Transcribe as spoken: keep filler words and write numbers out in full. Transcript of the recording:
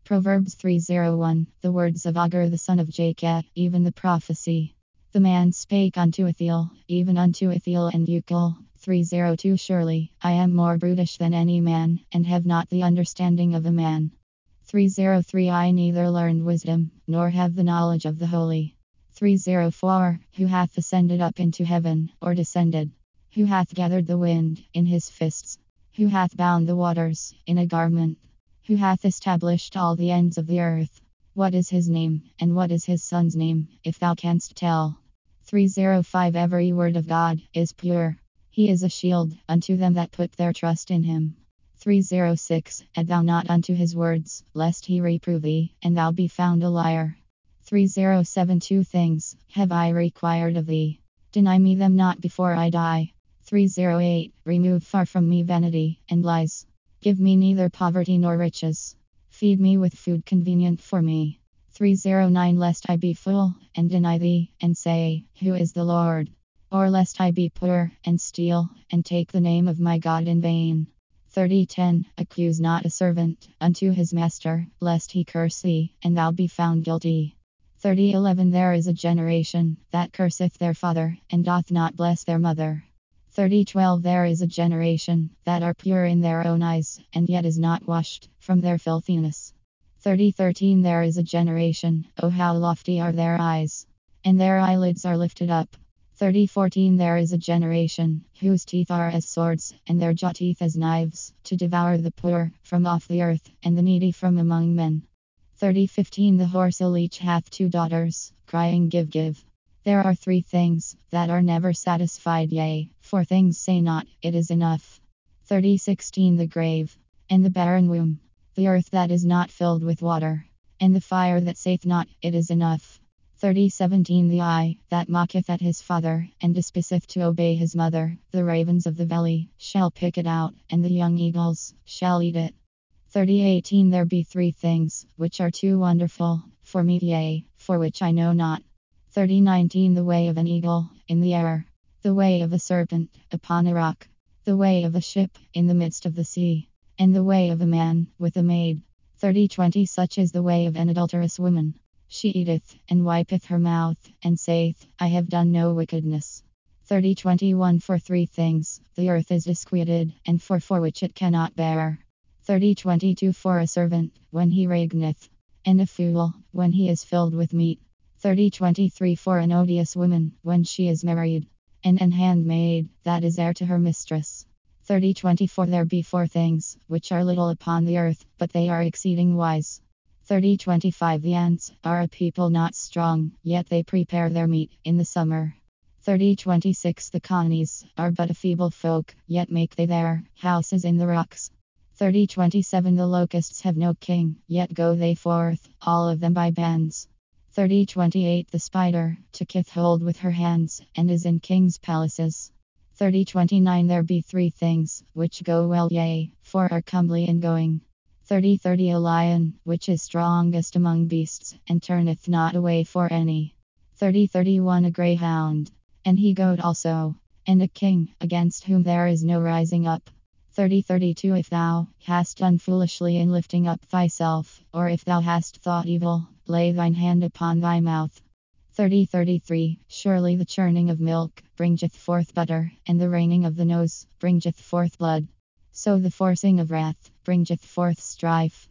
Proverbs three oh one. The words of Agur the son of Jacob, even the prophecy. The man spake unto Ithiel, even unto Ithiel and Ucal. three oh two. Surely I am more brutish than any man, and have not the understanding of a man. three oh three. I neither learned wisdom, nor have the knowledge of the holy. three oh four. Who hath ascended up into heaven, or descended? Who hath gathered the wind in his fists? Who hath bound the waters in a garment? Who hath established all the ends of the earth? What is his name, and what is his son's name, if thou canst tell? three oh five. Every word of God is pure. He is a shield unto them that put their trust in him. three oh six. Add thou not unto his words, lest he reprove thee, and thou be found a liar. three oh seven. Two things have I required of thee. Deny me them not before I die. three oh eight. Remove far from me vanity and lies. Give me neither poverty nor riches. Feed me with food convenient for me. three oh nine. Lest I be full, and deny thee, and say, Who is the Lord? Or lest I be poor, and steal, and take the name of my God in vain. thirty ten. Accuse not a servant unto his master, lest he curse thee, and thou be found guilty. thirty eleven. There is a generation that curseth their father, and doth not bless their mother. thirty twelve. There is a generation that are pure in their own eyes, and yet is not washed from their filthiness. thirty thirteen. There is a generation, oh how lofty are their eyes, and their eyelids are lifted up. thirty fourteen. There is a generation whose teeth are as swords, and their jaw teeth as knives, to devour the poor from off the earth, and the needy from among men. thirty fifteen. The horse each hath two daughters, crying, Give, give. There are three things that are never satisfied, yea, four things say not, It is enough. thirty sixteen. The grave, and the barren womb, the earth that is not filled with water, and the fire that saith not, It is enough. thirty seventeen. The eye that mocketh at his father, and despiseth to obey his mother, the ravens of the valley shall pick it out, and the young eagles shall eat it. thirty eighteen. There be three things which are too wonderful for me, yea, for which I know not. thirty nineteen. The way of an eagle in the air, the way of a serpent upon a rock, the way of a ship in the midst of the sea, and the way of a man with a maid. thirty twenty. Such is the way of an adulterous woman. She eateth, and wipeth her mouth, and saith, I have done no wickedness. thirty twenty-one. For three things the earth is disquieted, and for four which it cannot bear. thirty twenty-two. For a servant, when he reigneth, and a fool, when he is filled with meat. thirty twenty-three. For an odious woman, when she is married, and an handmaid, that is heir to her mistress. thirty twenty-four. There be four things which are little upon the earth, but they are exceeding wise. thirty twenty-five. The ants are a people not strong, yet they prepare their meat in the summer. thirty twenty-six. The conies are but a feeble folk, yet make they their houses in the rocks. thirty twenty-seven. The locusts have no king, yet go they forth, all of them by bands. thirty twenty-eight. The spider taketh hold with her hands, and is in kings' palaces. thirty twenty-nine. There be three things which go well, yea, four are comely in going. thirty thirty. A lion, which is strongest among beasts, and turneth not away for any. thirty thirty-one. A greyhound, and he goat also, and a king, against whom there is no rising up. thirty thirty-two. If thou hast done foolishly in lifting up thyself, or if thou hast thought evil, lay thine hand upon thy mouth. thirty thirty-three. Surely the churning of milk bringeth forth butter, and the wringing of the nose bringeth forth blood. So the forcing of wrath bringeth forth strife.